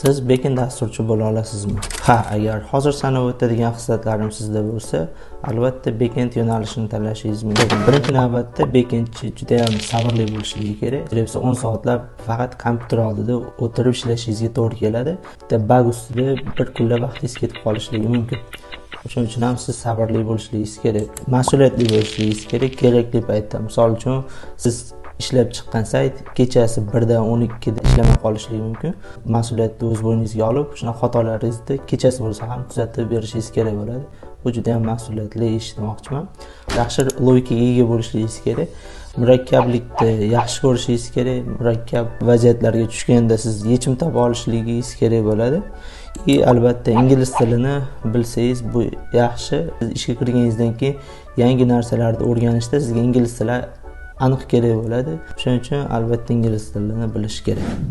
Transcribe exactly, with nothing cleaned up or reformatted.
Siz backend dasturchi bo'la olasizmi? Ha, agar hozir sanab o'tadigan xislatlarim sizda bo'lsa, albatta backend yo'nalishini tanlashingiz mumkin. Birinchi navbatda backendchi juda ham sabrli bo'lishligi kerak. Bo'lsa o'n soatlab faqat kompyuter oldida o'tirib ishlashingizga to'g'ri keladi. Bitta bug ustida bir kunlab vaqtingiz ketib qolishligi mumkin. Shuning uchun ham siz sabrli bo'lishingiz kerak, mas'uliyatli bo'lishingiz kerak. Kerakli paytda, misol uchun, siz ishlab chiqqan sayt kechasi birdan o'n ikkida ishlamay qolishligi mumkin. Mas'uliyatni o'z bo'yningizga olib, shuna xatolaringizni kechasi bo'lsa ham tuzatib berishingiz kerak bo'ladi. Bu juda ham mas'uliyatli ish demoqchiman. Yaxshi logikaga ega bo'lishingiz kerak. Murakkablikni yaxshi ko'rishingiz kerak. Murakkab vaziyatlarga tushganda siz yechim topa olishligingiz kerak bo'ladi. И albatta ingliz tilini bilsangiz bu yaxshi. Siz ishga kirganingizdan keyin yangi narsalarni o'rganishda sizga ingliz tili aniq kerak bo'ladi. Shuning uchun albatta ingliz tilini bilish kerak.